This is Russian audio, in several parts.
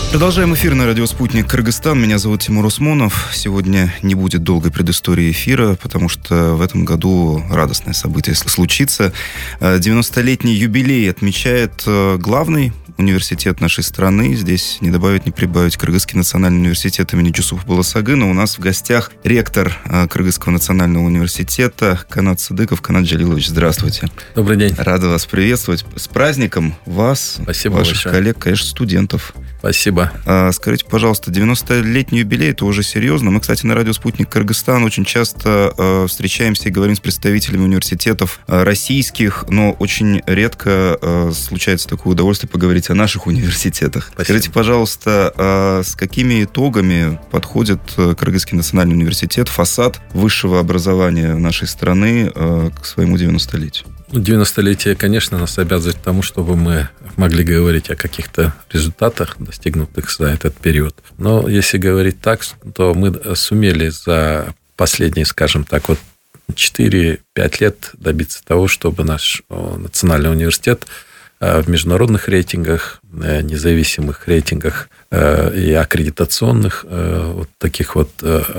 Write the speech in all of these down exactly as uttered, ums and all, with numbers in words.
Продолжаем эфир на радио «Спутник Кыргызстан». Меня зовут Тимур Усмонов. Сегодня не будет долгой предыстории эфира, потому что в этом году радостное событие случится. девяностолетний юбилей отмечает главный университет нашей страны. Здесь не добавить, не прибавить. Кыргызский национальный университет имени Жусупа Баласагына. У нас в гостях ректор Кыргызского национального университета Канат Сыдыков. Канат Джалилович, здравствуйте. Добрый день. Рада вас приветствовать. С праздником вас, Спасибо ваших большое. коллег, конечно, студентов. Спасибо. А, скажите, пожалуйста, девяностолетний юбилей, это уже серьезно. Мы, кстати, на радио «Спутник Кыргызстан» очень часто э, встречаемся и говорим с представителями университетов э, российских, но очень редко э, случается такое удовольствие поговорить о наших университетах. Спасибо. Скажите, пожалуйста, э, с какими итогами подходит Кыргызский национальный университет, фасад высшего образования нашей страны э, к своему девяностолетию? девяностолетие, конечно, нас обязывает к тому, чтобы мы могли говорить о каких-то результатах, достигнутых за этот период. Но если говорить так, то мы сумели за последние, скажем так, вот четыре-пять лет добиться того, чтобы наш национальный университет в международных рейтингах, независимых рейтингах и аккредитационных вот таких вот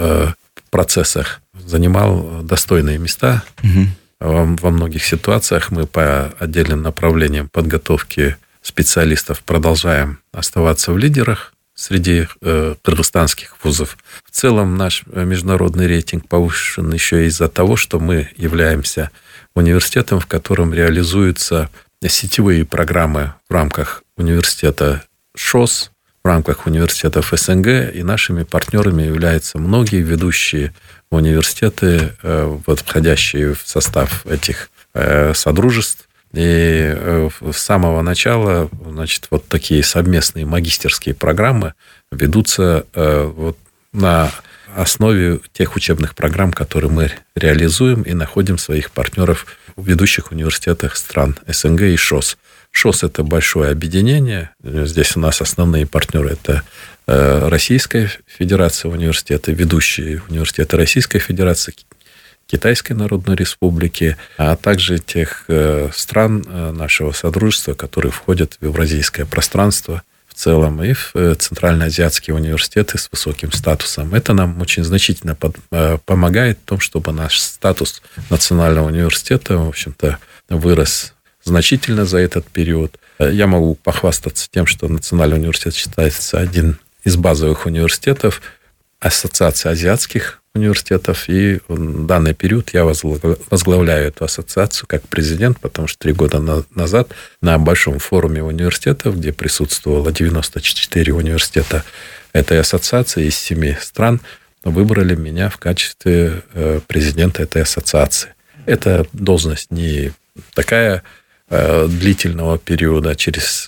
процессах занимал достойные места. Угу. Во многих ситуациях мы по отдельным направлениям подготовки специалистов продолжаем оставаться в лидерах среди э, кыргызстанских вузов. В целом наш международный рейтинг повышен еще из-за того, что мы являемся университетом, в котором реализуются сетевые программы в рамках университета ШОС, в рамках университетов СНГ, и нашими партнерами являются многие ведущие университеты, входящие в состав этих содружеств. И с самого начала, значит, вот такие совместные магистерские программы ведутся вот на основе тех учебных программ, которые мы реализуем, и находим своих партнеров в ведущих университетах стран СНГ и ШОС. ШОС – это большое объединение. Здесь у нас основные партнеры – это Российская Федерация университета, ведущие университеты Российской Федерации, Китайской Народной Республики, а также тех стран нашего содружества, которые входят в евразийское пространство в целом, и в центральноазиатские университеты с высоким статусом. Это нам очень значительно помогает в том, чтобы наш статус национального университета, в общем-то, вырос значительно за этот период. Я могу похвастаться тем, что Национальный университет считается один из базовых университетов Ассоциации азиатских университетов, и в данный период я возглавляю эту ассоциацию как президент, потому что три года назад на большом форуме университетов, где присутствовало девяносто четыре университета этой ассоциации из семи стран, выбрали меня в качестве президента этой ассоциации. Эта должность не такая длительного периода. Через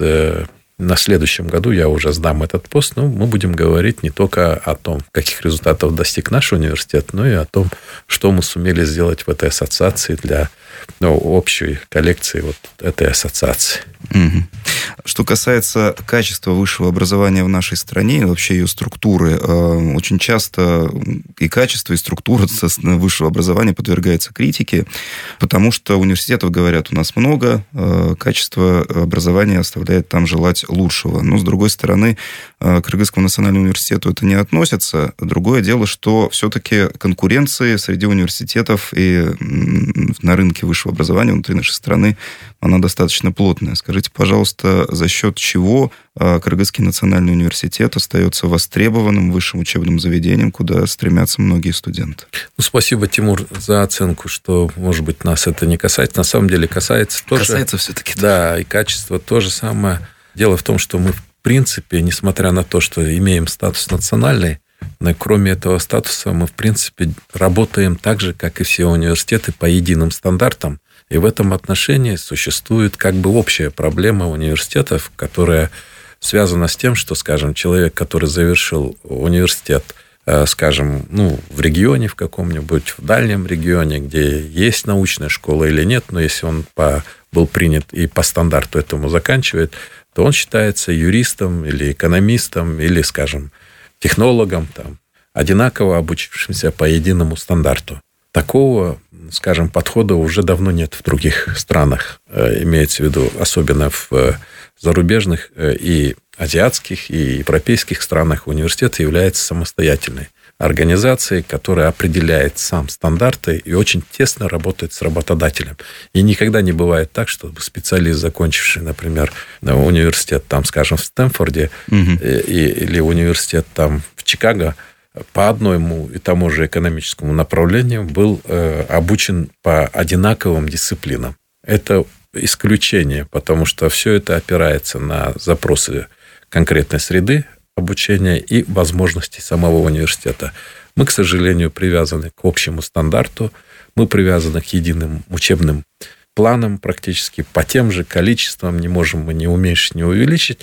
на следующем году я уже сдам этот пост, но мы будем говорить не только о том, каких результатов достиг наш университет, но и о том, что мы сумели сделать в этой ассоциации для ну, общей коллекции вот этой ассоциации. Угу. Что касается качества высшего образования в нашей стране и вообще ее структуры, очень часто и качество, и структура высшего образования подвергается критике, потому что университетов, говорят, у нас много, качество образования оставляет там желать лучшего. Но, с другой стороны, к Кыргызскому национальному университету это не относится. Другое дело, что все-таки конкуренции среди университетов и на рынке высшего образования внутри нашей страны, она достаточно плотная. Скажите, пожалуйста, за счет чего Кыргызский национальный университет остается востребованным высшим учебным заведением, куда стремятся многие студенты? Ну, спасибо, Тимур, за оценку, что, может быть, нас это не касается. На самом деле касается тоже. Касается все-таки. Да, и качество то же самое. Дело в том, что мы, в принципе, несмотря на то, что имеем статус национальный, но кроме этого статуса мы, в принципе, работаем так же, как и все университеты, по единым стандартам. И в этом отношении существует как бы общая проблема университетов, которая связана с тем, что, скажем, человек, который завершил университет, скажем, ну, в регионе в каком-нибудь, в дальнем регионе, где есть научная школа или нет, но если он по, был принят и по стандарту этому заканчивает, то он считается юристом или экономистом, или, скажем, технологом, там, одинаково обучившимся по единому стандарту. Такого, скажем, подхода уже давно нет в других странах, имеется в виду, особенно в зарубежных и азиатских, и европейских странах университет является самостоятельной организацией, которая определяет сам стандарты и очень тесно работает с работодателем. И никогда не бывает так, чтобы специалист, закончивший, например, университет, там, скажем, в Стэнфорде, угу. или университет там, в Чикаго, по одному и тому же экономическому направлению был обучен по одинаковым дисциплинам. Это исключение, потому что все это опирается на запросы конкретной среды обучения и возможностей самого университета. Мы, к сожалению, привязаны к общему стандарту, мы привязаны к единым учебным планам практически по тем же количествам, не можем мы ни уменьшить, ни увеличить,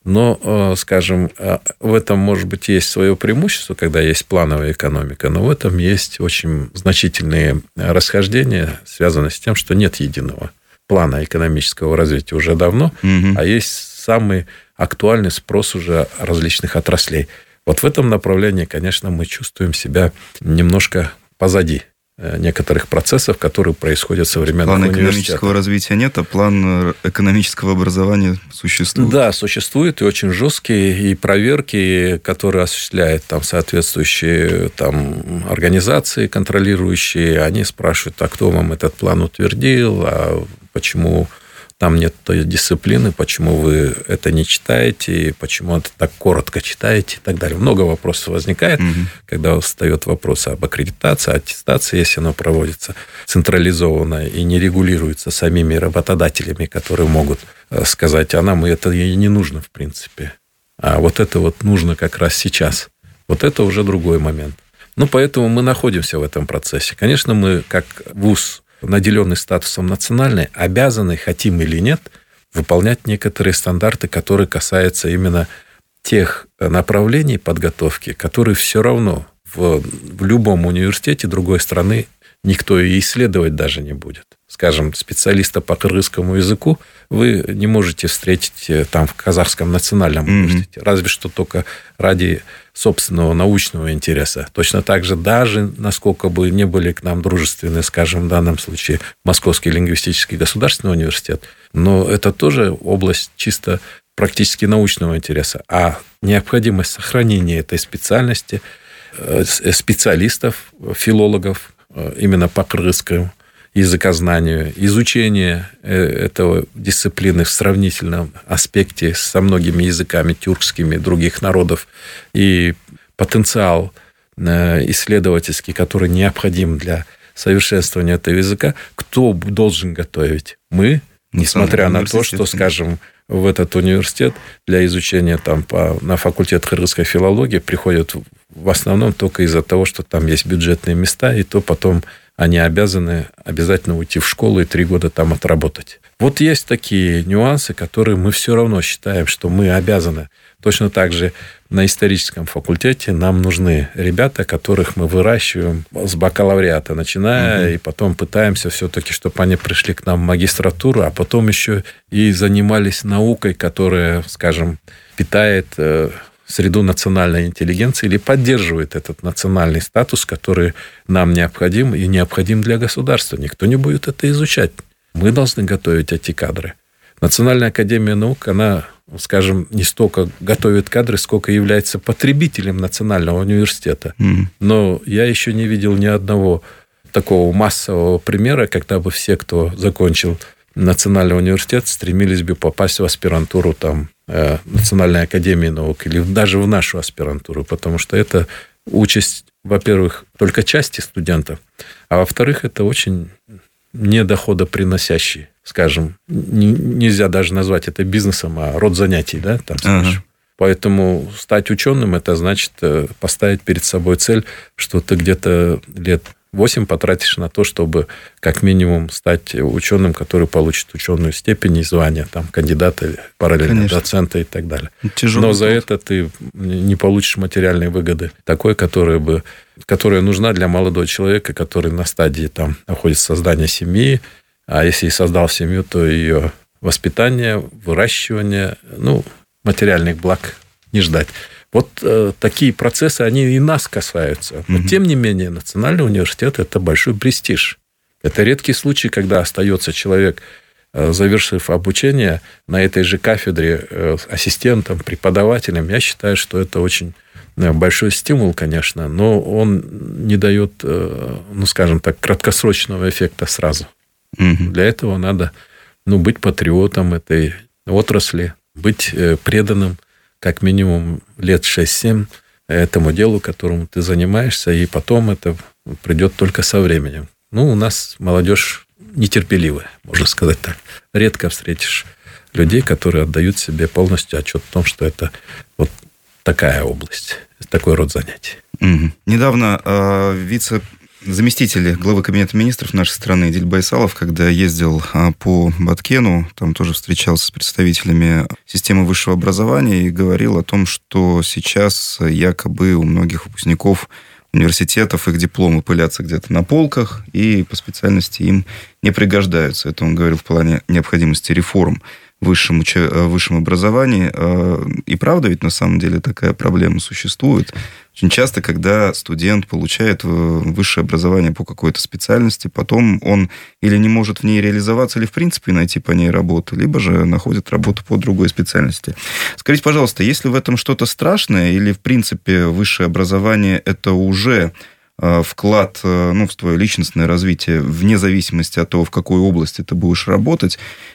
но, скажем, в этом, может быть, есть свое преимущество, когда есть плановая экономика, но в этом есть очень значительные расхождения, связанные с тем, что нет единого плана экономического развития уже давно, угу. а есть самый актуальный спрос уже различных отраслей. Вот в этом направлении, конечно, мы чувствуем себя немножко позади некоторых процессов, которые происходят в современных плана университетах. Плана экономического развития нет, а план экономического образования существует. Да, существует, и очень жесткие, и проверки, которые осуществляют там соответствующие там, организации, контролирующие, они спрашивают, а кто вам этот план утвердил, а почему там нет той дисциплины, почему вы это не читаете, почему это так коротко читаете и так далее. Много вопросов возникает, угу. когда встает вопрос об аккредитации, аттестации, если оно проводится централизованно и не регулируется самими работодателями, которые могут сказать, а нам это и не нужно в принципе. А вот это вот нужно как раз сейчас. Вот это уже другой момент. Ну, поэтому мы находимся в этом процессе. Конечно, мы как вуз, наделенный статусом национальный, обязаны, хотим или нет, выполнять некоторые стандарты, которые касаются именно тех направлений подготовки, которые все равно в, в любом университете другой страны никто и исследовать даже не будет. Скажем, специалиста по кыргызскому языку вы не можете встретить там в Казахском национальном mm-hmm. университете, разве что только ради собственного научного интереса. Точно так же, даже насколько бы не были к нам дружественны, скажем, в данном случае Московский лингвистический государственный университет, но это тоже область чисто практически научного интереса. А необходимость сохранения этой специальности, специалистов, филологов именно по кыргызскому языкознанию, изучение этого дисциплины в сравнительном аспекте со многими языками тюркскими других народов и потенциал исследовательский, который необходим для совершенствования этого языка, кто должен готовить? Мы, несмотря на то, что, скажем, в этот университет для изучения там, по, на факультет кыргызской филологии приходят в основном только из-за того, что там есть бюджетные места, и то потом они обязаны обязательно уйти в школу и три года там отработать. Вот есть такие нюансы, которые мы все равно считаем, что мы обязаны. Точно так же на историческом факультете нам нужны ребята, которых мы выращиваем с бакалавриата начиная, угу. и потом пытаемся все-таки, чтобы они пришли к нам в магистратуру, а потом еще и занимались наукой, которая, скажем, питает среду национальной интеллигенции или поддерживает этот национальный статус, который нам необходим и необходим для государства. Никто не будет это изучать. Мы должны готовить эти кадры. Национальная академия наук, она, скажем, не столько готовит кадры, сколько является потребителем национального университета. Mm. Но я еще не видел ни одного такого массового примера, когда бы все, кто закончил национальный университет, стремились бы попасть в аспирантуру там, Национальной академии наук или даже в нашу аспирантуру, потому что это участь, во-первых, только части студентов, а во-вторых, это очень недоходоприносящий, скажем, нельзя даже назвать это бизнесом, а род занятий, да, там, скажем. Ага. Поэтому стать ученым, это значит поставить перед собой цель, что ты где-то лет восемь потратишь на то, чтобы как минимум стать ученым, который получит ученую степень и звание, там, кандидата, параллельно Конечно. доцента и так далее. Тяжелый Но за труд. это ты не получишь материальной выгоды, такой, которая, бы, которая нужна для молодого человека, который на стадии там, находится создания семьи, а если и создал семью, то ее воспитание, выращивание, ну, материальных благ не ждать. Вот э, такие процессы, они и нас касаются. Но, mm-hmm. тем не менее, Национальный университет – это большой престиж. Это редкий случай, когда остается человек завершив обучение на этой же кафедре ассистентом, преподавателем, я считаю, что это очень большой стимул, конечно, но он не дает, ну, скажем так, краткосрочного эффекта сразу. Угу. Для этого надо, ну, быть патриотом этой отрасли, быть преданным как минимум лет шесть-семь этому делу, которому ты занимаешься, и потом это придет только со временем. Ну, у нас молодежь нетерпеливая, можно сказать так. Редко встретишь людей, которые отдают себе полностью отчет в том, что это вот такая область, такой род занятий. Угу. Недавно э, вице заместитель главы Кабинета министров нашей страны Эдиль Байсалов, когда ездил по Баткену, там тоже встречался с представителями системы высшего образования и говорил о том, что сейчас якобы у многих выпускников университетов их дипломы пылятся где-то на полках, и по специальности им не пригождаются. Это он говорил в плане необходимости реформ в высшем, высшем образовании. И правда, ведь на самом деле такая проблема существует. Очень часто, когда студент получает высшее образование по какой-то специальности, потом он или не может в ней реализоваться, или в принципе найти по ней работу, либо же находит работу по другой специальности. Скажите, пожалуйста, есть ли в этом что-то страшное, или в принципе высшее образование – это уже вклад, ну, в твое личностное развитие, вне зависимости от того, в какой области ты будешь работать,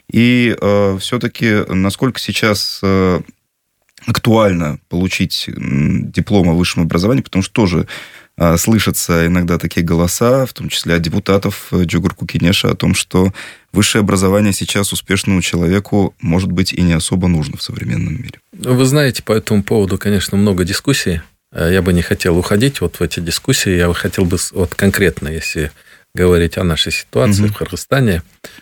и э, все-таки насколько сейчас э, актуально получить диплом о высшем образовании, потому что тоже э, слышатся иногда такие голоса, в том числе от депутатов Джугурку Кенеша, о том, что высшее образование сейчас успешному человеку, может быть, и не особо нужно в современном мире. Вы знаете, по этому поводу, конечно, много дискуссий. Я бы не хотел уходить вот в эти дискуссии. Я бы хотел бы вот конкретно, если говорить о нашей ситуации [S2] Угу. [S1] В Кыргызстане,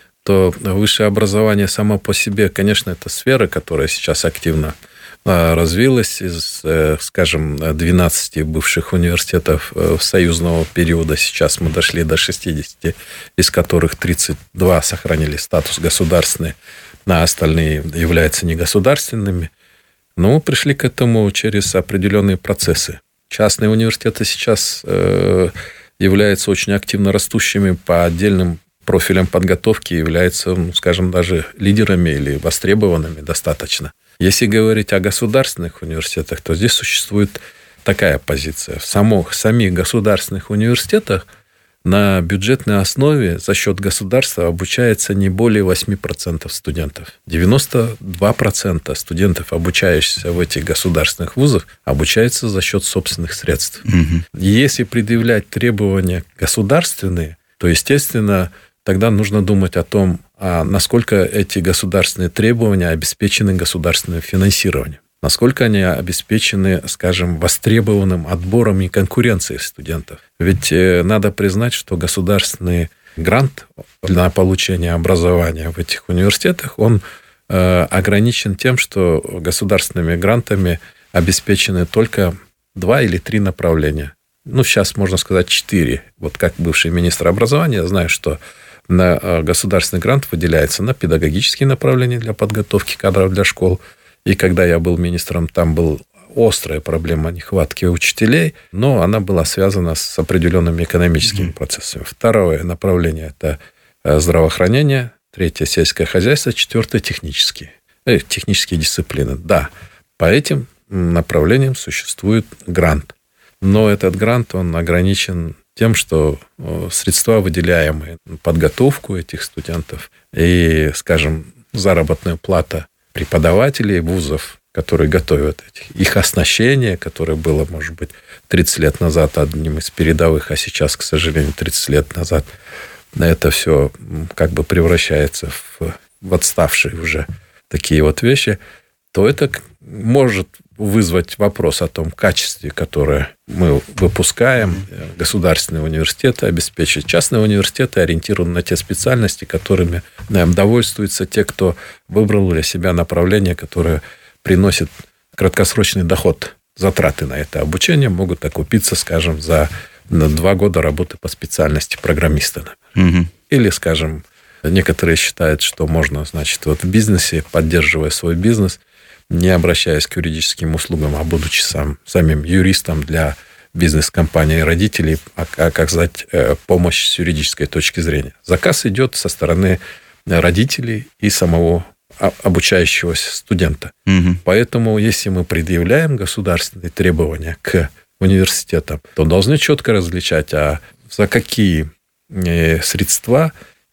то высшее образование само по себе, конечно, это сфера, которая сейчас активно развилась из, скажем, двенадцати бывших университетов союзного периода. Сейчас мы дошли до шестидесяти, из которых тридцать два сохранили статус государственный, а остальные являются негосударственными. Но мы пришли к этому через определенные процессы. Частные университеты сейчас э, являются очень активно растущими по отдельным профилям подготовки, являются, ну, скажем, даже лидерами или востребованными достаточно. Если говорить о государственных университетах, то здесь существует такая позиция. В самых, самих государственных университетах на бюджетной основе за счет государства обучается не более восемь процентов студентов. девяносто два процента студентов, обучающихся в этих государственных вузах, обучаются за счет собственных средств. Угу. Если предъявлять требования государственные, то, естественно, тогда нужно думать о том, а насколько эти государственные требования обеспечены государственным финансированием. Насколько они обеспечены, скажем, востребованным отбором и конкуренцией студентов. Ведь надо признать, что государственный грант на получение образования в этих университетах, он ограничен тем, что государственными грантами обеспечены только два или три направления. Ну, сейчас можно сказать четыре. Вот как бывший министр образования, я знаю, что на государственный грант выделяется на педагогические направления для подготовки кадров для школ. И когда я был министром, там была острая проблема нехватки учителей, но она была связана с определенными экономическими mm-hmm. процессами. Второе направление – это здравоохранение, третье – сельское хозяйство, четвертое – технические, э, технические дисциплины. Да, по этим направлениям существует грант, но этот грант, он ограничен тем, что средства, выделяемые на подготовку этих студентов и, скажем, заработная плата преподавателей вузов, которые готовят этих, их оснащение, которое было, может быть, тридцать лет назад одним из передовых, а сейчас, к сожалению, тридцать лет назад это все как бы превращается в, в отставшие уже такие вот вещи, то это может вызвать вопрос о том качестве, которое мы выпускаем, государственные университеты обеспечить. Частные университеты ориентированы на те специальности, которыми довольствуются те, кто выбрал для себя направление, которое приносит краткосрочный доход. Затраты на это обучение могут окупиться, скажем, за два года работы по специальности программиста. Угу. Или, скажем, некоторые считают, что можно, значит, вот в бизнесе, поддерживая свой бизнес, не обращаясь к юридическим услугам, а будучи сам, самим юристом для бизнес-компании родителей, оказать помощь с юридической точки зрения. Заказ идет со стороны родителей и самого обучающегося студента. Угу. Поэтому, если мы предъявляем государственные требования к университетам, то должны четко различать, а за какие средства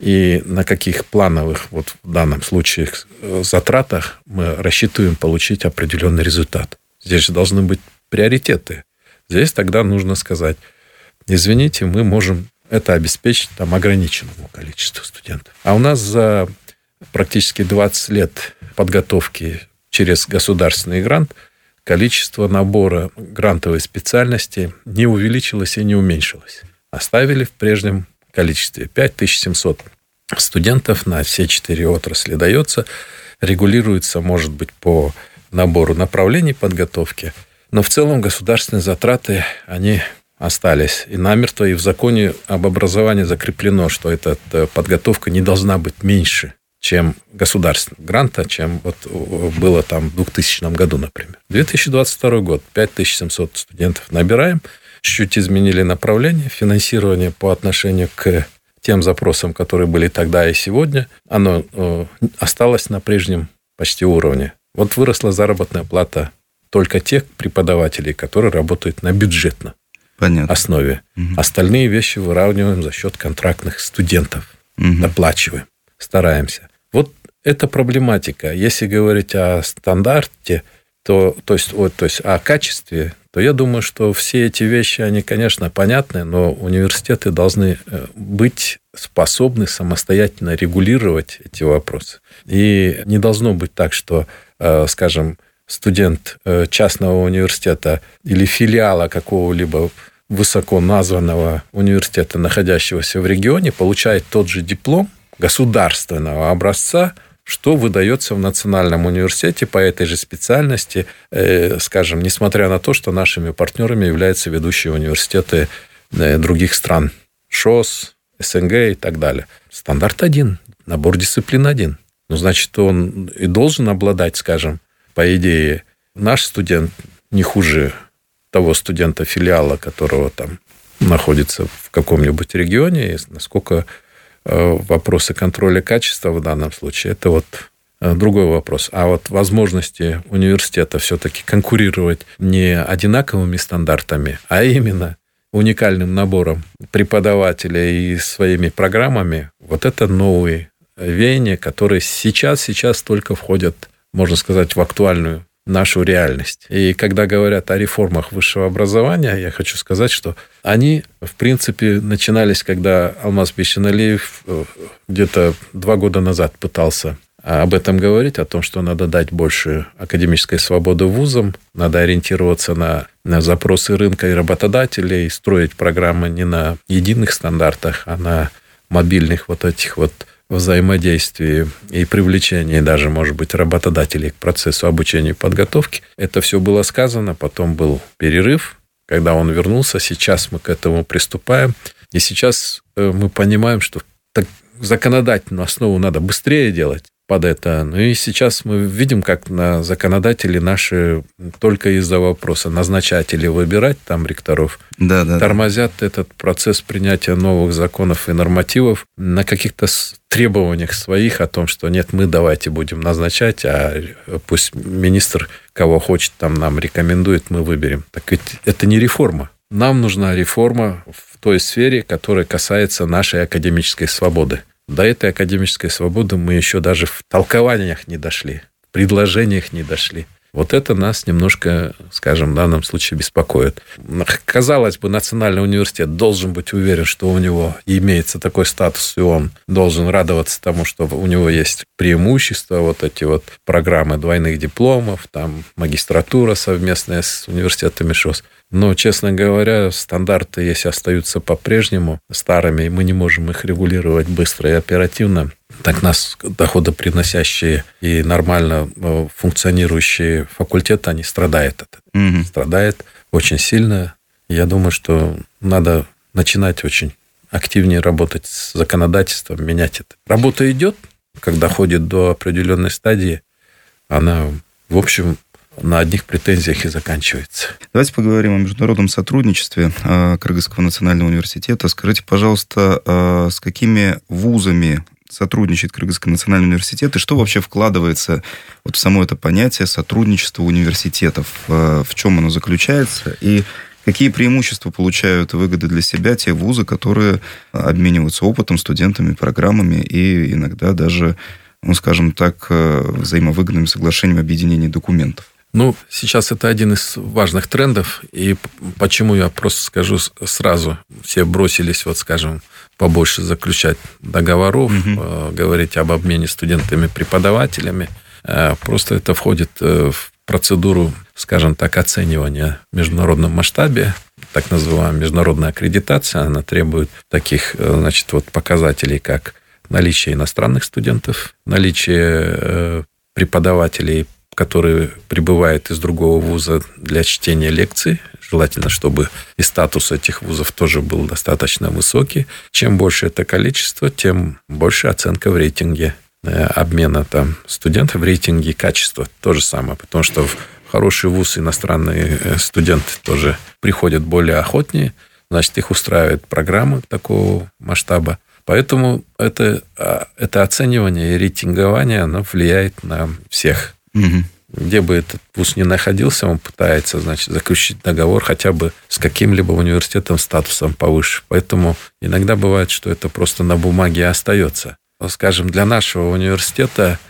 и на каких плановых, вот в данном случае, затратах мы рассчитываем получить определенный результат. Здесь же должны быть приоритеты. Здесь тогда нужно сказать: извините, мы можем это обеспечить там ограниченному количеству студентов. А у нас за практически двадцать лет подготовки через государственный грант количество набора грантовой специальности не увеличилось и не уменьшилось. Оставили в прежнем количестве. пять тысяч семьсот студентов на все четыре отрасли дается. Регулируется, может быть, по набору направлений подготовки. Но в целом государственные затраты, они остались. И намертво, и в законе об образовании закреплено, что эта подготовка не должна быть меньше, чем государственного гранта, чем вот было там в двухтысячном году, например. две тысячи двадцать второй год. пять тысяч семьсот студентов набираем. Чуть-чуть изменили направление финансирования по отношению к тем запросам, которые были тогда и сегодня. Оно осталось на прежнем почти уровне. Вот выросла заработная плата только тех преподавателей, которые работают на бюджетной Понятно. основе. Угу. Остальные вещи выравниваем за счет контрактных студентов. Угу. Доплачиваем. Стараемся. Вот эта проблематика. Если говорить о стандарте, то, то, есть, о, то есть о качестве, то я думаю, что все эти вещи, они, конечно, понятны, но университеты должны быть способны самостоятельно регулировать эти вопросы. И не должно быть так, что, скажем, студент частного университета или филиала какого-либо высоко названного университета, находящегося в регионе, получает тот же диплом государственного образца, что выдается в национальном университете по этой же специальности, скажем, несмотря на то, что нашими партнерами являются ведущие университеты других стран, ШОС, СНГ и так далее. Стандарт один, набор дисциплин один. Ну, значит, он и должен обладать, скажем, по идее, наш студент не хуже того студента филиала, которого там находится в каком-нибудь регионе, и насколько вопросы контроля качества в данном случае, это вот другой вопрос. А вот возможности университета все-таки конкурировать не одинаковыми стандартами, а именно уникальным набором преподавателей и своими программами, вот это новые веяния, которые сейчас, сейчас только входят, можно сказать, в актуальную нашу реальность. И когда говорят о реформах высшего образования, я хочу сказать, что они, в принципе, начинались, когда Алмаз Бейшеналиев где-то два года назад пытался об этом говорить, о том, что надо дать больше академической свободы вузам, надо ориентироваться на, на запросы рынка и работодателей, строить программы не на единых стандартах, а на мобильных вот этих вот взаимодействии и привлечении даже, может быть, работодателей к процессу обучения и подготовки. Это все было сказано, потом был перерыв, когда он вернулся, сейчас мы к этому приступаем, и сейчас мы понимаем, что так законодательную основу надо быстрее делать под это. Ну и сейчас мы видим, как на законодатели наши только из-за вопроса назначать или выбирать там ректоров, да, да, тормозят да. этот процесс принятия новых законов и нормативов на каких-то требованиях своих о том, что нет, мы давайте будем назначать, а пусть министр кого хочет там нам рекомендует, мы выберем. Так ведь это не реформа. Нам нужна реформа в той сфере, которая касается нашей академической свободы. До этой академической свободы мы еще даже в толкованиях не дошли, в предложениях не дошли. Вот это нас немножко, скажем, в данном случае беспокоит. Казалось бы, Национальный университет должен быть уверен, что у него имеется такой статус, и он должен радоваться тому, что у него есть преимущества, вот эти вот программы двойных дипломов, там магистратура совместная с университетами ШОС. Но, честно говоря, стандарты, если остаются по-прежнему старыми, и мы не можем их регулировать быстро и оперативно, так нас доходоприносящие и нормально функционирующие факультеты, они страдают от этого. Mm-hmm. Страдают очень сильно. Я думаю, что надо начинать очень активнее работать с законодательством, менять это. Работа идет, когда доходит до определенной стадии, она, в общем, на одних претензиях и заканчивается. Давайте поговорим о международном сотрудничестве Кыргызского национального университета. Скажите, пожалуйста, с какими вузами сотрудничает Кыргызский национальный университет, и что вообще вкладывается вот в само это понятие сотрудничества университетов, в чем оно заключается, и какие преимущества получают выгоды для себя те вузы, которые обмениваются опытом, студентами, программами и иногда даже, ну, скажем так, взаимовыгодными соглашениями объединения документов? Ну, сейчас это один из важных трендов, и почему я просто скажу сразу, все бросились, вот, скажем, побольше заключать договоров, угу. говорить об обмене студентами-преподавателями, просто это входит в процедуру, скажем так, оценивания в международном масштабе, так называемая международная аккредитация, она требует таких, значит, вот показателей, как наличие иностранных студентов, наличие преподавателей, которые прибывают из другого вуза для чтения лекций. Желательно, чтобы и статус этих вузов тоже был достаточно высокий. Чем больше это количество, тем больше оценка в рейтинге обмена там, студентов, в рейтинге качества. То же самое, потому что в хороший вуз иностранные студенты тоже приходят более охотнее, значит, их устраивает программа такого масштаба. Поэтому это, это оценивание и рейтингование, оно влияет на всех. Угу. Где бы этот вуз ни находился, он пытается, значит, заключить договор хотя бы с каким-либо университетом статусом повыше. Поэтому иногда бывает, что это просто на бумаге остается. Скажем, для нашего университета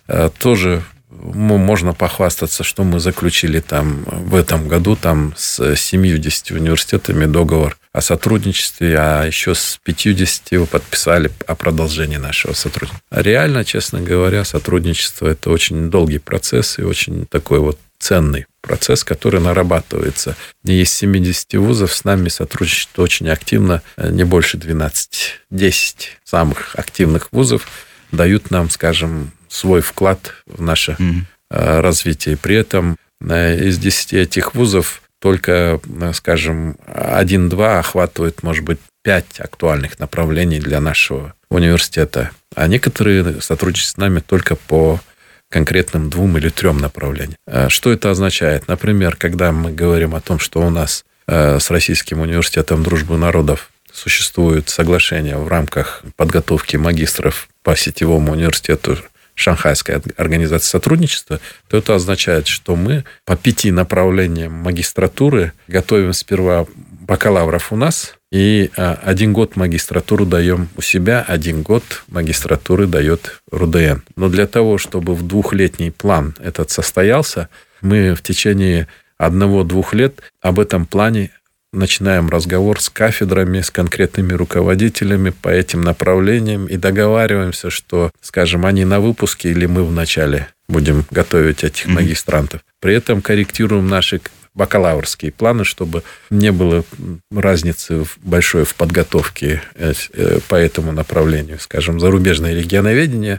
тоже можно похвастаться, что мы заключили там в этом году там с семьюдесятью университетами договор о сотрудничестве, а еще с пятьюдесятью подписали о продолжении нашего сотрудничества. А реально, честно говоря, сотрудничество – это очень долгий процесс и очень такой вот ценный процесс, который нарабатывается. И из семидесяти вузов с нами сотрудничает очень активно, не больше двенадцать-десять самых активных вузов дают нам, скажем, свой вклад в наше mm-hmm. развитие. При этом из десяти этих вузов только, скажем, один-два охватывают, может быть, пять актуальных направлений для нашего университета. А некоторые сотрудничают с нами только по конкретным двум или трем направлениям. Что это означает? Например, когда мы говорим о том, что у нас с Российским университетом дружбы народов существует соглашение в рамках подготовки магистров по сетевому университету Шанхайской организации сотрудничества, то это означает, что мы по пяти направлениям магистратуры готовим сперва бакалавров у нас, и один год магистратуру даем у себя, один год магистратуры дает РУДН. Но для того, чтобы в двухлетний план этот состоялся, мы в течение одного-двух лет об этом плане начинаем разговор с кафедрами, с конкретными руководителями по этим направлениям и договариваемся, что, скажем, они на выпуске или мы вначале будем готовить этих mm-hmm. магистрантов. При этом корректируем наши бакалаврские планы, чтобы не было разницы большой в подготовке по этому направлению. Скажем, зарубежное регионоведение,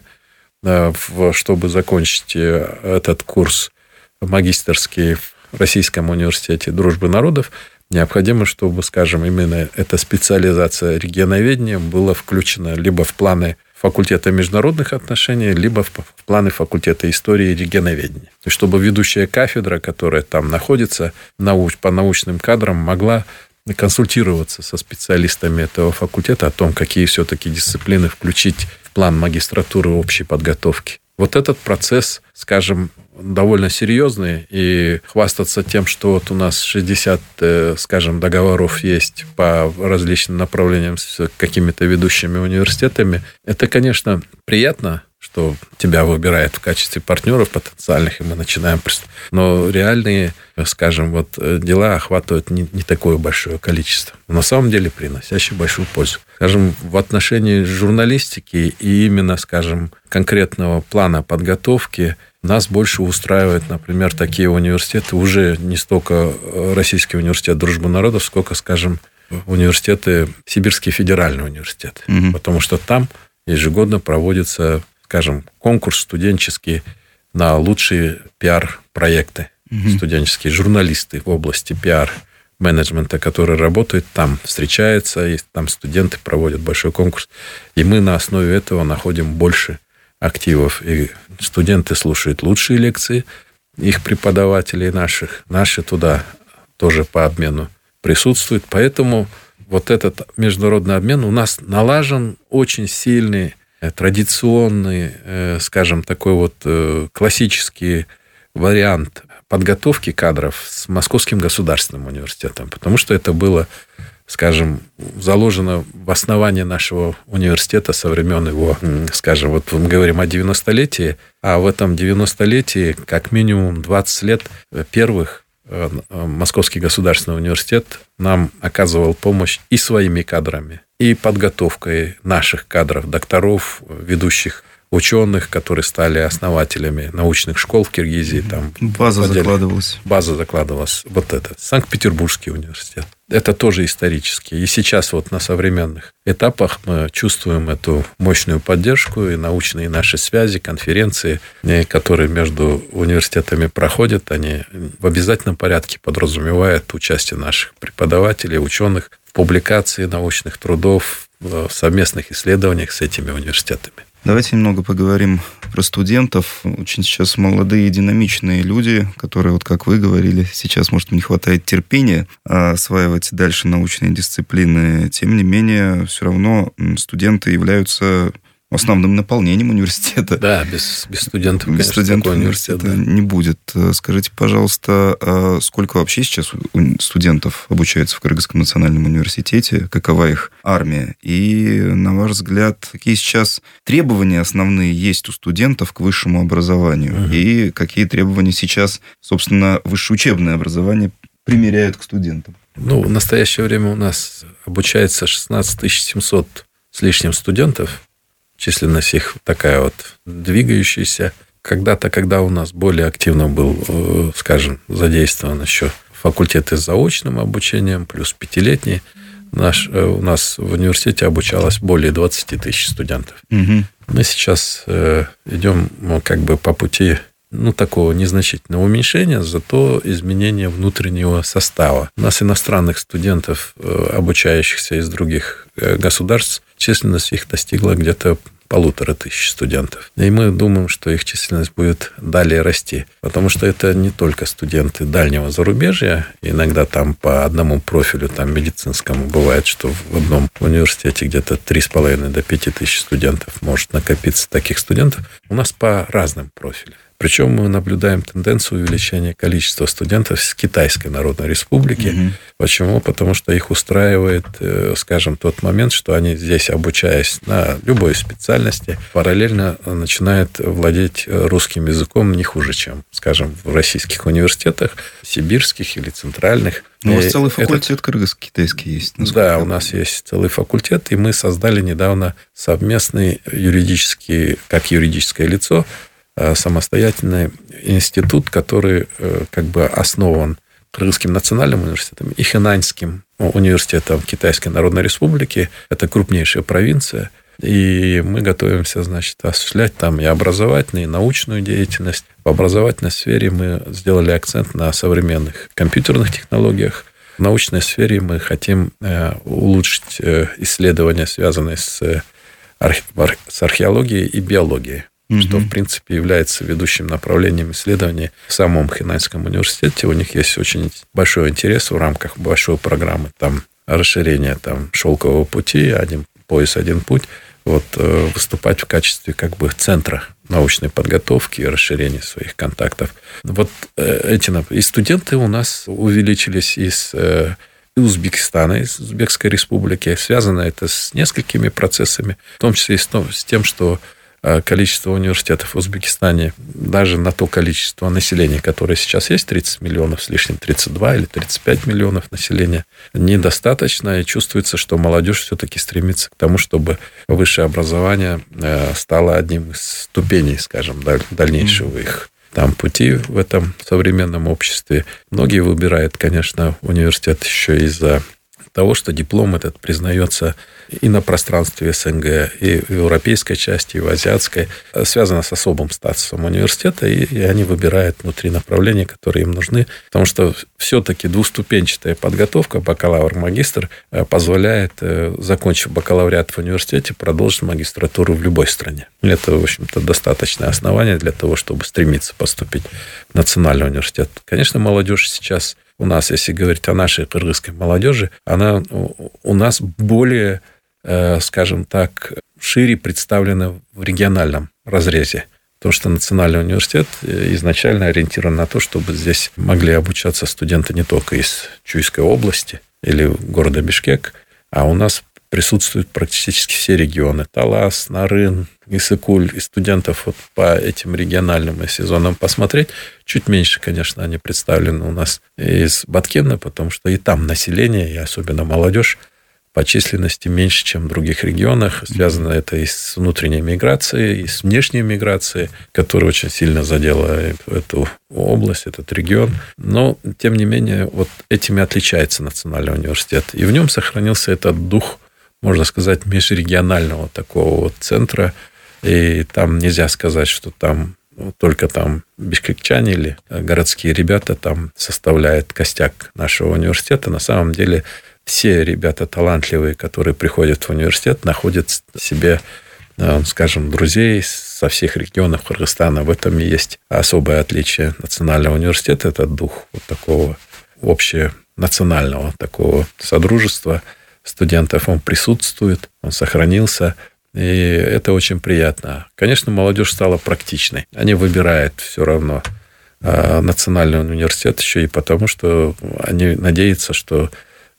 чтобы закончить этот курс магистерский в Российском университете дружбы народов, необходимо, чтобы, скажем, именно эта специализация регионоведения была включена либо в планы факультета международных отношений, либо в планы факультета истории и регионоведения. И чтобы ведущая кафедра, которая там находится, науч, по научным кадрам, могла консультироваться со специалистами этого факультета о том, какие все-таки дисциплины включить в план магистратуры общей подготовки. Вот этот процесс, скажем, довольно серьезный, и хвастаться тем, что вот у нас шестьдесят, скажем, договоров есть по различным направлениям с какими-то ведущими университетами, это, конечно, приятно, что тебя выбирают в качестве партнеров потенциальных, и мы начинаем... Но реальные, скажем, вот дела охватывают не, не такое большое количество. Но на самом деле приносящие большую пользу. Скажем, в отношении журналистики и именно, скажем, конкретного плана подготовки нас больше устраивает, например, такие университеты, уже не столько Российский университет дружбы народов, сколько, скажем, университеты, Сибирский федеральный университет. Угу. Потому что там ежегодно проводится, скажем, конкурс студенческий на лучшие пиар-проекты. Угу. Студенческие журналисты в области пиар-менеджмента, которые работают там, встречаются, и там студенты проводят большой конкурс. И мы на основе этого находим больше активов. И студенты слушают лучшие лекции их преподавателей наших. Наши туда тоже по обмену присутствуют. Поэтому вот этот международный обмен у нас налажен очень сильный традиционный, скажем, такой вот классический вариант подготовки кадров с Московским государственным университетом, потому что это было, скажем, заложено в основании нашего университета со времен его, скажем, вот мы говорим о девяностолетии, а в этом девяностолетии как минимум двадцать лет первых Московский государственный университет нам оказывал помощь и своими кадрами, и подготовкой наших кадров, докторов, ведущих ученых, которые стали основателями научных школ в Киргизии. Там база отделе. закладывалась. База закладывалась. Вот это. Санкт-Петербургский университет. Это тоже исторически. И сейчас вот на современных этапах мы чувствуем эту мощную поддержку и научные наши связи, конференции, которые между университетами проходят, они в обязательном порядке подразумевают участие наших преподавателей, ученых в публикации научных трудов, в совместных исследованиях с этими университетами. Давайте немного поговорим про студентов. Очень сейчас молодые, динамичные люди, которые, вот как вы говорили, сейчас, может, им не хватает терпения осваивать дальше научные дисциплины. Тем не менее, все равно студенты являются основным наполнением университета. Да, без, без студентов, без конечно, студентов университета да. не будет. Скажите, пожалуйста, сколько вообще сейчас студентов обучается в Кыргызском национальном университете? Какова их армия? И, на ваш взгляд, какие сейчас требования основные есть у студентов к высшему образованию? Угу. И какие требования сейчас, собственно, высшее учебное образование примеряют к студентам? Ну, в настоящее время у нас обучается шестнадцать тысяч семьсот с лишним студентов. Численность их такая вот двигающаяся. Когда-то, когда у нас более активно был, скажем, задействован еще факультеты с заочным обучением, плюс пятилетний, наш, у нас в университете обучалось более двадцать тысяч студентов. Угу. Мы сейчас идем как бы по пути ну, такого незначительного уменьшения, зато изменения внутреннего состава. У нас иностранных студентов, обучающихся из других государств, численность их достигла где-то полутора тысяч студентов. И мы думаем, что их численность будет далее расти. Потому что это не только студенты дальнего зарубежья. Иногда там по одному профилю, там медицинскому, бывает, что в одном университете где-то три с половиной до пяти тысяч студентов может накопиться таких студентов. У нас по разным профилям. Причем мы наблюдаем тенденцию увеличения количества студентов с Китайской Народной Республики. Угу. Почему? Потому что их устраивает, скажем, тот момент, что они здесь, обучаясь на любой специальности, параллельно начинают владеть русским языком не хуже, чем, скажем, в российских университетах, сибирских или центральных. У вас целый факультет это... кыргызско-китайский есть. Да, у нас есть целый факультет, и мы создали недавно совместный юридический, как юридическое лицо, самостоятельный институт, который как бы основан Кыргызским национальным университетом и Хэнаньским университетом Китайской Народной Республики. Это крупнейшая провинция. И мы готовимся, значит, осуществлять там и образовательную, и научную деятельность. В образовательной сфере мы сделали акцент на современных компьютерных технологиях. В научной сфере мы хотим улучшить исследования, связанные с археологией и биологией. Mm-hmm. Что, в принципе, является ведущим направлением исследований в самом Хэнаньском университете. У них есть очень большой интерес в рамках большой программы там, расширения там, шелкового пути, один пояс, один путь, вот, выступать в качестве как бы центра научной подготовки и расширения своих контактов. Вот эти и студенты у нас увеличились из Узбекистана, из Узбекской республики. Связано это с несколькими процессами, в том числе и с тем, что количество университетов в Узбекистане, даже на то количество населения, которое сейчас есть, тридцать миллионов с лишним, тридцать два или тридцать пять миллионов населения, недостаточно. И чувствуется, что молодежь все-таки стремится к тому, чтобы высшее образование стало одним из ступеней, скажем, дальнейшего их там пути в этом современном обществе. Многие выбирают, конечно, университет еще из-за того, что диплом этот признается и на пространстве СНГ, и в европейской части, и в азиатской, связано с особым статусом университета, и, и они выбирают внутри направления, которые им нужны, потому что все-таки двуступенчатая подготовка, бакалавр-магистр, позволяет, закончив бакалавриат в университете, продолжить магистратуру в любой стране. Это, в общем-то, достаточное основание для того, чтобы стремиться поступить в национальный университет. Конечно, молодежь сейчас у нас, если говорить о нашей кыргызской молодежи, она у нас более, скажем так, шире представлены в региональном разрезе. Потому что Национальный университет изначально ориентирован на то, чтобы здесь могли обучаться студенты не только из Чуйской области или города Бишкек, а у нас присутствуют практически все регионы. Талас, Нарын, Исыкуль. И студентов вот по этим региональным и сезонам посмотреть, чуть меньше, конечно, они представлены у нас из Баткена, потому что и там население, и особенно молодежь, по численности меньше, чем в других регионах. Связано это и с внутренней миграцией, и с внешней миграцией, которая очень сильно задела эту область, этот регион. Но, тем не менее, вот этими отличается Национальный университет. И в нем сохранился этот дух, можно сказать, межрегионального такого вот центра. И там нельзя сказать, что там только там бишкекчане или городские ребята там составляют костяк нашего университета. На самом деле все ребята талантливые, которые приходят в университет, находят себе, скажем, друзей со всех регионов Кыргызстана. В этом и есть особое отличие Национального университета. Это дух вот такого общенационального такого содружества студентов. Он присутствует, он сохранился. И это очень приятно. Конечно, молодежь стала практичной. Они выбирают все равно Национальный университет еще и потому, что они надеются, что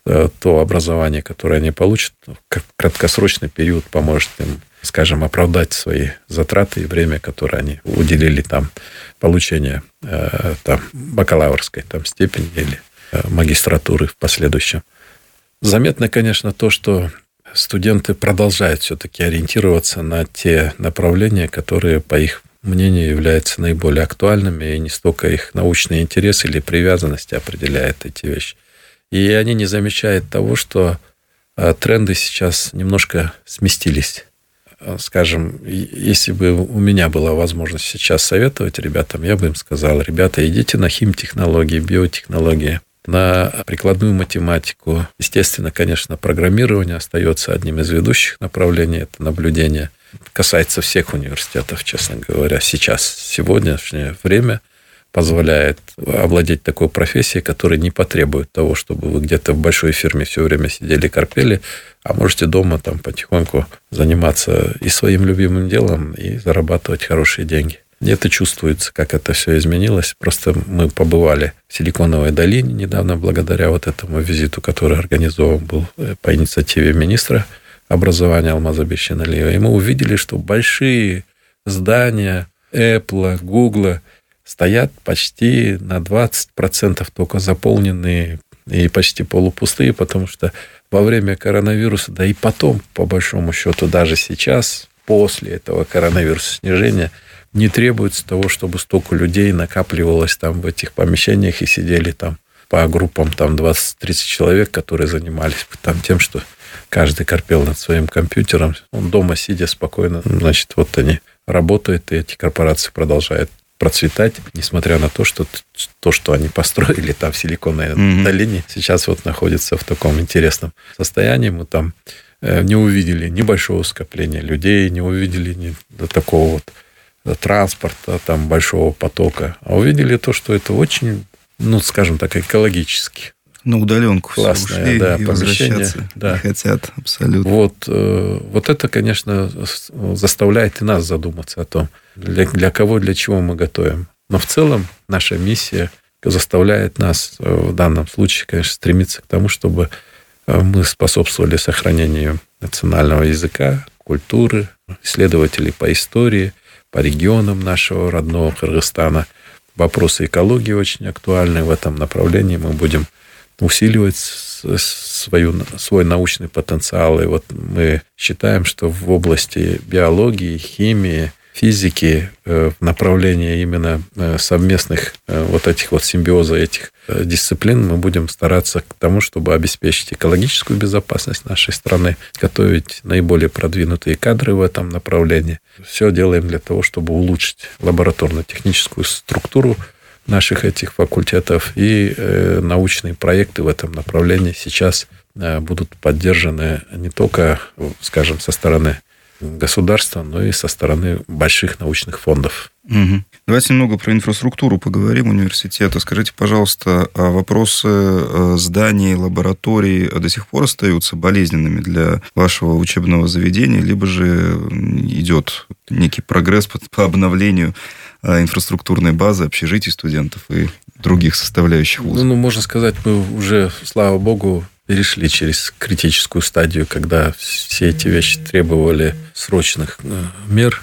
то образование, которое они получат, в краткосрочный период поможет им, скажем, оправдать свои затраты и время, которое они уделили там получению там, бакалаврской там, степени или магистратуры в последующем. Заметно, конечно, то, что студенты продолжают все-таки ориентироваться на те направления, которые, по их мнению, являются наиболее актуальными, и не столько их научный интерес или привязанность определяет эти вещи. И они не замечают того, что тренды сейчас немножко сместились. Скажем, если бы у меня была возможность сейчас советовать ребятам, я бы им сказал: ребята, идите на химтехнологии, биотехнологии, на прикладную математику. Естественно, конечно, программирование остается одним из ведущих направлений, это наблюдение. Касается всех университетов, честно говоря, сейчас, сегодняшнее время позволяет овладеть такой профессией, которая не потребует того, чтобы вы где-то в большой фирме все время сидели, корпели, а можете дома там потихоньку заниматься и своим любимым делом, и зарабатывать хорошие деньги. И это чувствуется, как это все изменилось. Просто мы побывали в Силиконовой долине недавно, благодаря вот этому визиту, который организован был по инициативе министра образования Алмаза Бейшеналиева. И мы увидели, что большие здания Apple, Google стоят почти на двадцать процентов только заполненные и почти полупустые, потому что во время коронавируса, да и потом, по большому счету, даже сейчас, после этого коронавируса снижения, не требуется того, чтобы столько людей накапливалось там в этих помещениях и сидели там по группам там двадцать-тридцать человек, которые занимались там тем, что каждый корпел над своим компьютером. Он дома, сидя спокойно, значит, вот они работают, и эти корпорации продолжают процветать, несмотря на то, что то, что они построили там в Силиконовой mm-hmm. долине, сейчас вот находится в таком интересном состоянии. Мы там не увидели ни большого скопления людей, не увидели ни такого вот транспорта, там большого потока, а увидели то, что это очень, ну, скажем так, экологически. На удаленку классное, ушли, да, и возвращаться да. не хотят абсолютно. Вот, вот это, конечно, заставляет и нас задуматься о том, для, для кого, для чего мы готовим. Но в целом наша миссия заставляет нас в данном случае, конечно, стремиться к тому, чтобы мы способствовали сохранению национального языка, культуры, исследователей по истории, по регионам нашего родного Кыргызстана. Вопросы экологии очень актуальны в этом направлении. Мы будем усиливать свою, свой научный потенциал. И вот мы считаем, что в области биологии, химии, физики, в направлении именно совместных вот этих вот симбиоза этих дисциплин мы будем стараться к тому, чтобы обеспечить экологическую безопасность нашей страны, готовить наиболее продвинутые кадры в этом направлении. Все делаем для того, чтобы улучшить лабораторно-техническую структуру наших этих факультетов, и э, научные проекты в этом направлении сейчас э, будут поддержаны не только, скажем, со стороны государства, но и со стороны больших научных фондов. Угу. Давайте немного про инфраструктуру поговорим университета. Скажите, пожалуйста, а вопросы зданий, лабораторий до сих пор остаются болезненными для вашего учебного заведения, либо же идет некий прогресс по, по обновлению инфраструктурной базы, общежитий студентов и других составляющих вуза? Ну, можно сказать, мы уже, слава богу, перешли через критическую стадию, когда все эти вещи требовали срочных мер.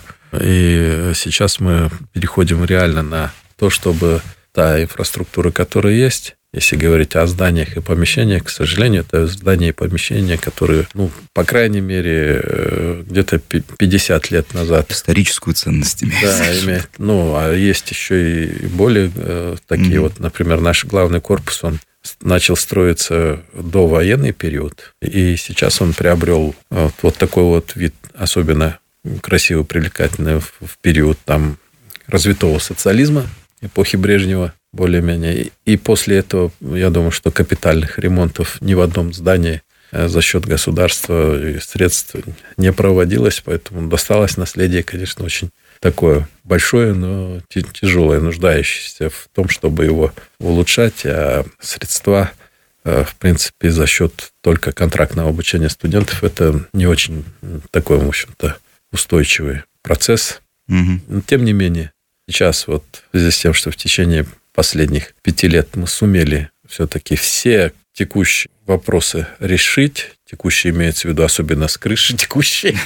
И сейчас мы переходим реально на то, чтобы та инфраструктура, которая есть, если говорить о зданиях и помещениях, к сожалению, это здания и помещения, которые, ну, по крайней мере, где-то пятьдесят лет назад... Историческую ценность имеет. Да, имеет. Ну, а есть еще и более э, такие mm-hmm. вот, например, наш главный корпус, он начал строиться до военный период, и сейчас он приобрел вот, вот такой вот вид, особенно красиво привлекательный в, в период там развитого социализма, эпохи Брежнева, более-менее. И после этого, я думаю, что капитальных ремонтов ни в одном здании за счет государства и средств не проводилось, поэтому досталось наследие, конечно, очень такое большое, но тяжелое, нуждающееся в том, чтобы его улучшать, а средства, в принципе, за счет только контрактного обучения студентов, это не очень такой, в общем-то, устойчивый процесс. Угу. Но, тем не менее, сейчас вот в связи с тем, что в течение последних пяти лет мы сумели все-таки все текущие вопросы решить, текущие имеется в виду, особенно с крыши текущие,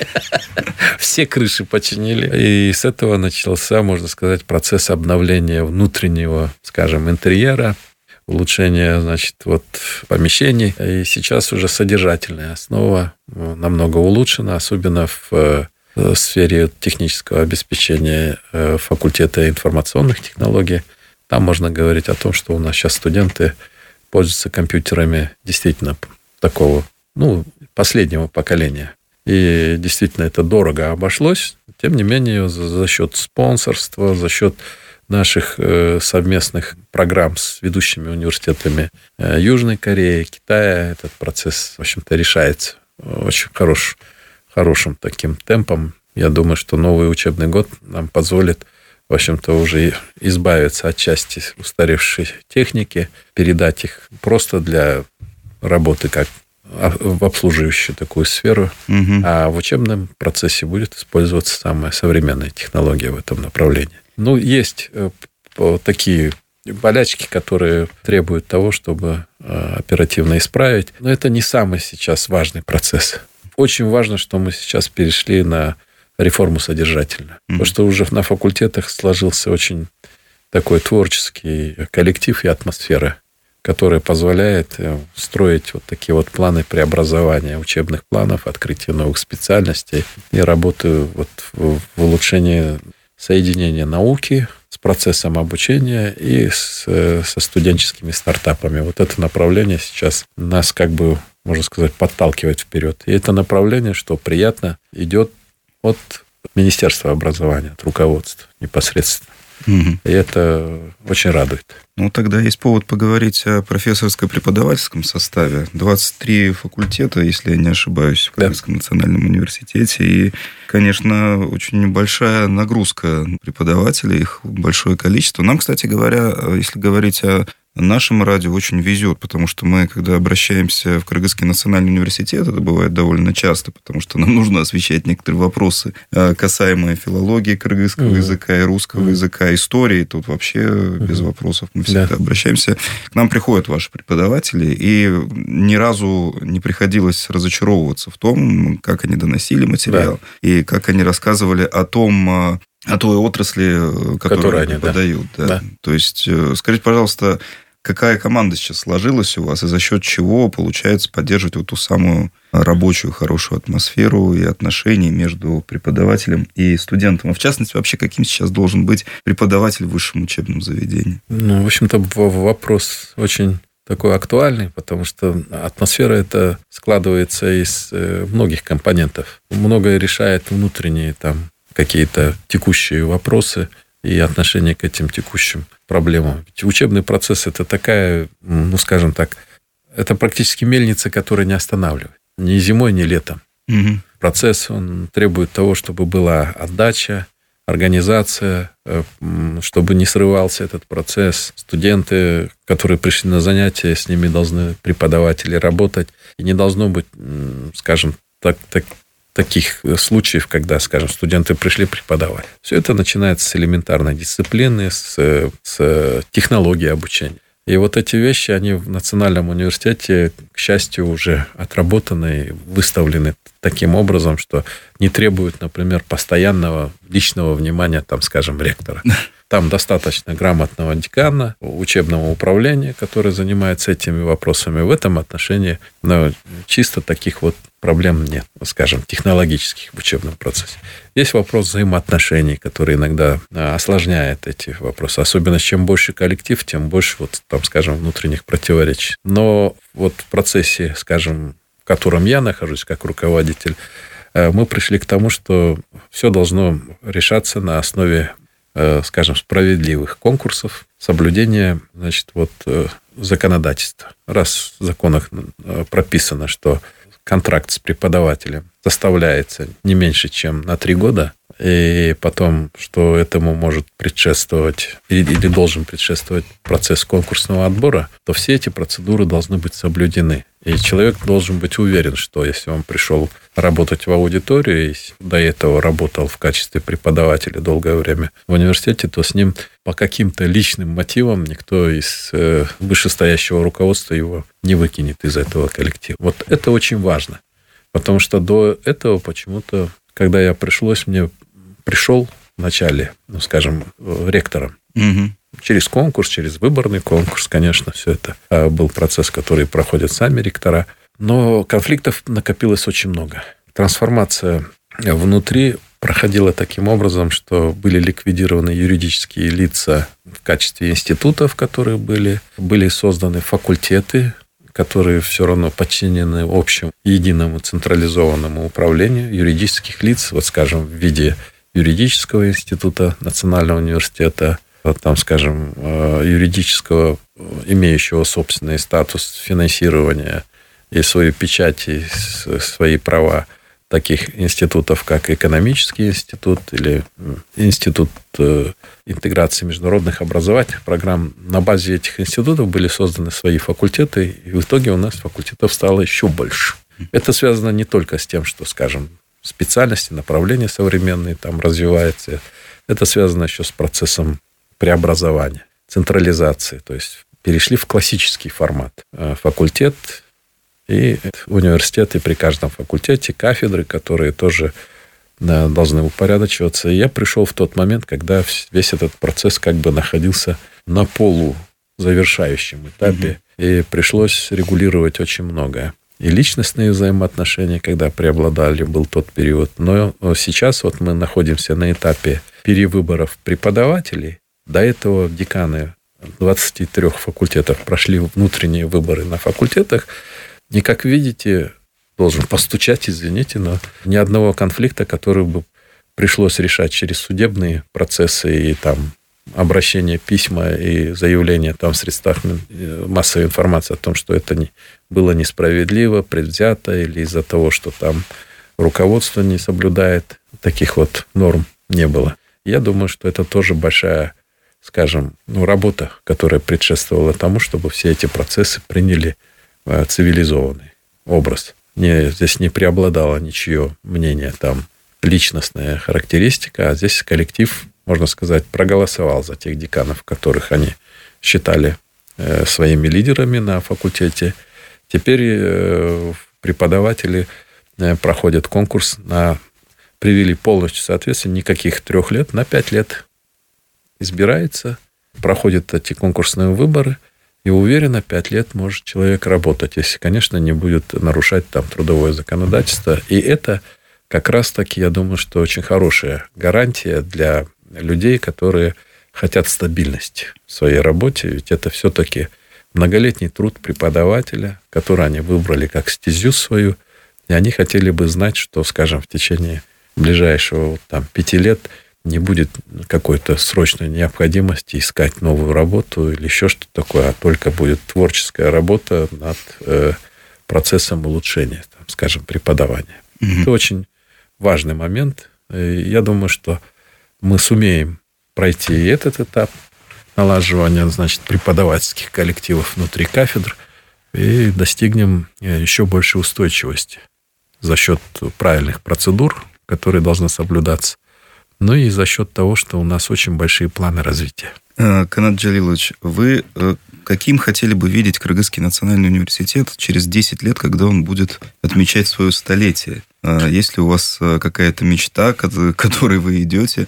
все крыши починили. И с этого начался, можно сказать, процесс обновления внутреннего, скажем, интерьера, улучшения, значит, вот помещений. И сейчас уже содержательная основа намного улучшена, особенно в в сфере технического обеспечения факультета информационных технологий. Там можно говорить о том, что у нас сейчас студенты пользуются компьютерами действительно такого, ну, последнего поколения. И действительно это дорого обошлось. Тем не менее, за, за счет спонсорства, за счет наших э, совместных программ с ведущими университетами э, Южной Кореи, Китая, этот процесс, в общем-то, решается очень хорош, хорошим таким темпом. Я думаю, что новый учебный год нам позволит, в общем-то, уже избавиться от части устаревшей техники, передать их просто для работы как в обслуживающую такую сферу, угу. А в учебном процессе будет использоваться самая современная технология в этом направлении. Ну, есть такие болячки, которые требуют того, чтобы оперативно исправить, но это не самый сейчас важный процесс. Очень важно, что мы сейчас перешли на реформу содержательную. Mm-hmm. Потому что уже на факультетах сложился очень такой творческий коллектив и атмосфера, которая позволяет строить вот такие вот планы преобразования учебных планов, открытия новых специальностей и работы вот в улучшении соединения науки с процессом обучения и с, со студенческими стартапами. Вот это направление сейчас нас, как бы, можно сказать, подталкивает вперед. И это направление, что приятно, идет от Министерства образования, от руководства непосредственно. Угу. И это очень радует. Ну, тогда есть повод поговорить о профессорско-преподавательском составе. двадцать три факультета, если я не ошибаюсь, в Кыргызском да. национальном университете. И, конечно, очень большая нагрузка преподавателей, их большое количество. Нам, кстати говоря, если говорить о нашему радио, очень везет, потому что мы, когда обращаемся в Кыргызский национальный университет, это бывает довольно часто, потому что нам нужно освещать некоторые вопросы, касаемые филологии кыргызского mm-hmm. языка и русского mm-hmm. языка, истории. Тут вообще mm-hmm. без вопросов мы всегда да. обращаемся. К нам приходят ваши преподаватели, и ни разу не приходилось разочаровываться в том, как они доносили материал, да. и как они рассказывали о том, о той отрасли, которую они преподают. Да. Да. Да. То есть, скажите, пожалуйста, какая команда сейчас сложилась у вас, и за счет чего получается поддерживать вот ту самую рабочую, хорошую атмосферу и отношения между преподавателем и студентом? А в частности, вообще, каким сейчас должен быть преподаватель в высшем учебном заведении? Ну, в общем-то, вопрос очень такой актуальный, потому что атмосфера эта складывается из многих компонентов. Многое решает внутренние там какие-то текущие вопросы и отношение к этим текущим проблемам. Ведь учебный процесс – это такая, ну, скажем так, это практически мельница, которая не останавливает. Ни зимой, ни летом. Угу. процесс, он требует того, чтобы была отдача, организация, чтобы не срывался этот процесс. Студенты, которые пришли на занятия, с ними должны преподаватели работать. И не должно быть, скажем, так, так, таких случаев, когда, скажем, студенты пришли преподавать. Все это начинается с элементарной дисциплины, с, с технологии обучения. И вот эти вещи, они в Национальном университете, к счастью, уже отработаны и выставлены таким образом, что не требуют, например, постоянного личного внимания, там, скажем, ректора. Там достаточно грамотного декана, учебного управления, который занимается этими вопросами. В этом отношении, ну, чисто таких вот проблем нет, скажем, технологических в учебном процессе. Есть вопрос взаимоотношений, который иногда осложняет эти вопросы. Особенно, чем больше коллектив, тем больше, вот, там, скажем, внутренних противоречий. Но вот в процессе, скажем, в котором я нахожусь как руководитель, мы пришли к тому, что все должно решаться на основе, скажем, справедливых конкурсов, соблюдения, значит, вот, законодательства. Раз в законах прописано, что контракт с преподавателем составляется не меньше, чем на три года, и потом, что этому может предшествовать или, или должен предшествовать процесс конкурсного отбора, то все эти процедуры должны быть соблюдены. И человек должен быть уверен, что если он пришел работать в аудиторию и до этого работал в качестве преподавателя долгое время в университете, то с ним по каким-то личным мотивам никто из вышестоящего руководства его не выкинет из этого коллектива. Вот это очень важно. Потому что до этого почему-то, когда я пришлось, мне пришел вначале, ну, скажем, ректором. Угу. Через конкурс, через выборный конкурс, конечно, все это был процесс, который проходят сами ректора. Но конфликтов накопилось очень много. Трансформация внутри проходила таким образом, что были ликвидированы юридические лица в качестве институтов, которые были, были созданы факультеты, которые все равно подчинены общему, единому централизованному управлению юридических лиц, вот, скажем, в виде юридического института Национального университета, там, скажем, юридического, имеющего собственный статус финансирования и свои печати, свои права, таких институтов, как экономический институт или институт интеграции международных образовательных программ. На базе этих институтов были созданы свои факультеты, и в итоге у нас факультетов стало еще больше. Это связано не только с тем, что, скажем, специальности, направления современные там развиваются. Это связано еще с процессом преобразования, централизации. То есть перешли в классический формат. Факультет и университет, и при каждом факультете кафедры, которые тоже, да, должны упорядочиваться. И я пришел в тот момент, когда весь этот процесс как бы находился на полузавершающем этапе, угу. И пришлось регулировать очень многое. И личностные взаимоотношения, когда преобладали, был тот период. Но сейчас вот мы находимся на этапе перевыборов преподавателей. До этого деканы двадцати трёх факультетов прошли внутренние выборы на факультетах. И, как видите, должен постучать, извините, но ни одного конфликта, который бы пришлось решать через судебные процессы и там обращения, письма и заявления там в средствах массовой информации о том, что это не, было несправедливо, предвзято или из-за того, что там руководство не соблюдает, таких вот норм не было. Я думаю, что это тоже большая, скажем, ну, работа, которая предшествовала тому, чтобы все эти процессы приняли цивилизованный образ. Не, здесь не преобладало ничье мнение, там, личностная характеристика, а здесь коллектив, можно сказать, проголосовал за тех деканов, которых они считали э, своими лидерами на факультете. Теперь э, преподаватели э, проходят конкурс на... Привели полностью соответствие, никаких трех лет, на пять лет избирается, проходят эти конкурсные выборы, и уверенно, пять лет может человек работать, если, конечно, не будет нарушать там трудовое законодательство. И это как раз-таки, я думаю, что очень хорошая гарантия для людей, которые хотят стабильности в своей работе. Ведь это все-таки многолетний труд преподавателя, который они выбрали как стезю свою. И они хотели бы знать, что, скажем, в течение ближайшего там, пяти лет не будет какой-то срочной необходимости искать новую работу или еще что-то такое, а только будет творческая работа над э, процессом улучшения, там, скажем, преподавания. Mm-hmm. Это очень важный момент. И я думаю, что мы сумеем пройти и этот этап налаживания, значит, преподавательских коллективов внутри кафедр и достигнем еще большей устойчивости за счет правильных процедур, которые должны соблюдаться, ну и за счет того, что у нас очень большие планы развития. Канат Джалилович, вы каким хотели бы видеть Кыргызский национальный университет через десять лет, когда он будет отмечать свое столетие? Есть ли у вас какая-то мечта, к которой вы идете?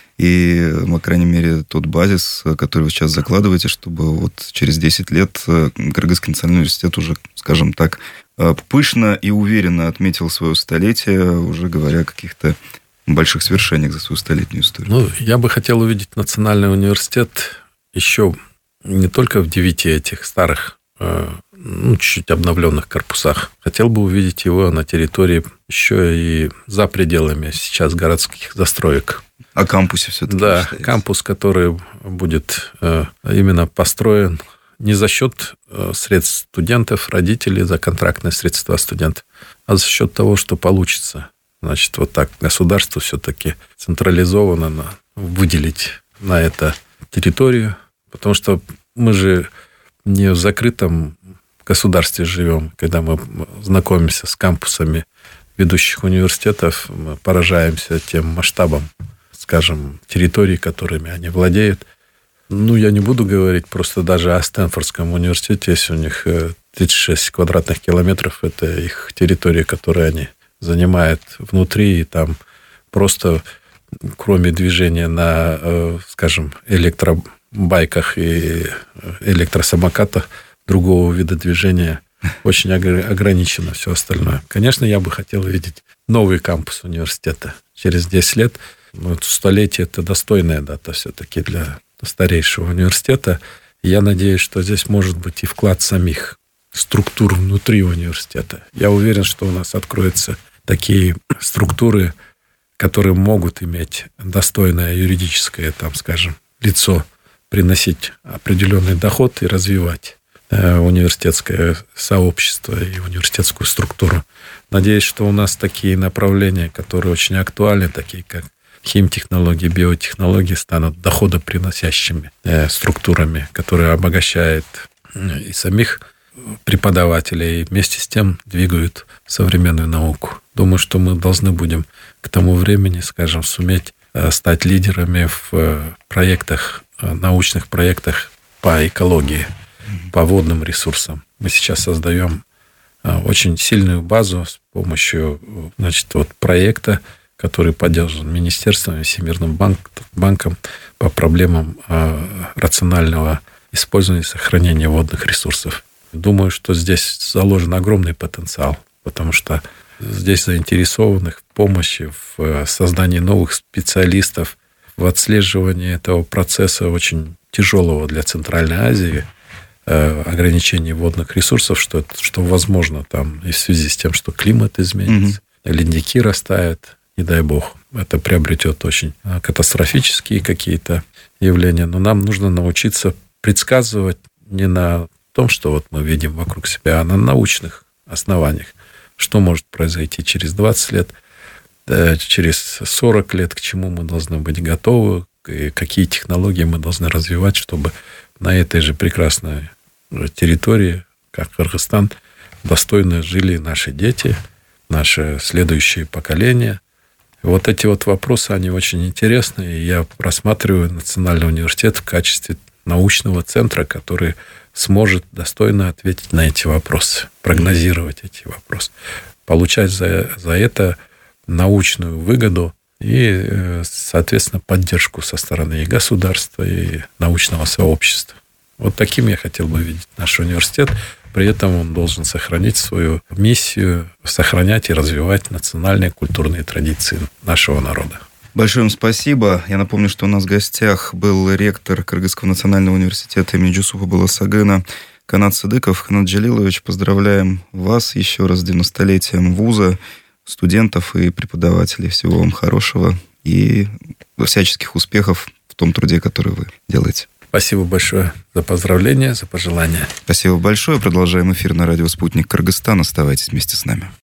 И, по крайней мере, тот базис, который вы сейчас закладываете, чтобы вот через десять лет Кыргызский национальный университет уже, скажем так, пышно и уверенно отметил свое столетие, уже говоря о каких-то больших свершениях за свою столетнюю историю. Ну, я бы хотел увидеть национальный университет еще не только в девяти этих старых, ну, чуть-чуть обновленных корпусах. Хотел бы увидеть его на территории еще и за пределами сейчас городских застроек. О кампусе все-таки Да, считаете? Кампус, который будет именно построен не за счет средств студентов, родителей, за контрактные средства студентов, а за счет того, что получится. Значит, вот так государство все-таки централизованно выделить на это территорию, потому что мы же не в закрытом государстве живем. Когда мы знакомимся с кампусами ведущих университетов, мы поражаемся тем масштабом, скажем, территорий, которыми они владеют. Ну, я не буду говорить просто даже о Стэнфордском университете, если у них тридцать шесть квадратных километров, это их территория, которую они занимают внутри, и там просто кроме движения на, скажем, электробайках и электросамокатах, другого вида движения очень ограничено все остальное. Конечно, я бы хотел видеть новый кампус университета через десять лет. Ну, столетие – это достойная дата все-таки для старейшего университета. Я надеюсь, что здесь может быть и вклад самих структур внутри университета. Я уверен, что у нас откроются такие структуры, которые могут иметь достойное юридическое, там, скажем, лицо, приносить определенный доход и развивать университетское сообщество и университетскую структуру. Надеюсь, что у нас такие направления, которые очень актуальны, такие как химтехнологии, биотехнологии, станут доходоприносящими структурами, которые обогащают и самих преподавателей, и вместе с тем двигают современную науку. Думаю, что мы должны будем к тому времени, скажем, суметь стать лидерами в проектах, научных проектах по экологии, по водным ресурсам. Мы сейчас создаем очень сильную базу с помощью, значит, вот проекта, который поддержан Министерством и Всемирным банком по проблемам рационального использования и сохранения водных ресурсов. Думаю, что здесь заложен огромный потенциал, потому что здесь заинтересованных в помощи, в создании новых специалистов, в отслеживании этого процесса очень тяжелого для Центральной Азии, ограничения водных ресурсов, что, что возможно там и в связи с тем, что климат изменится, mm-hmm. ледники растают, не дай бог, это приобретет очень катастрофические какие-то явления. Но нам нужно научиться предсказывать не на том, что вот мы видим вокруг себя, а на научных основаниях, что может произойти через двадцать лет, через сорок лет, к чему мы должны быть готовы, и какие технологии мы должны развивать, чтобы на этой же прекрасной территории, как Кыргызстан, достойно жили наши дети, наши следующие поколения. Вот эти вот вопросы, они очень интересны, и я рассматриваю Национальный университет в качестве научного центра, который сможет достойно ответить на эти вопросы, прогнозировать эти вопросы, получать за, за это научную выгоду и, соответственно, поддержку со стороны и государства, и научного сообщества. Вот таким я хотел бы видеть наш университет. При этом он должен сохранить свою миссию, сохранять и развивать национальные культурные традиции нашего народа. Большое вам спасибо. Я напомню, что у нас в гостях был ректор Кыргызского национального университета имени Джусупа Баласагына Канат Сыдыков. Канат Джалилович, поздравляем вас еще раз с девяностолетием вуза, студентов и преподавателей. Всего вам хорошего и всяческих успехов в том труде, который вы делаете. Спасибо большое за поздравления, за пожелания. Спасибо большое. Продолжаем эфир на радио «Спутник Кыргызстан». Оставайтесь вместе с нами.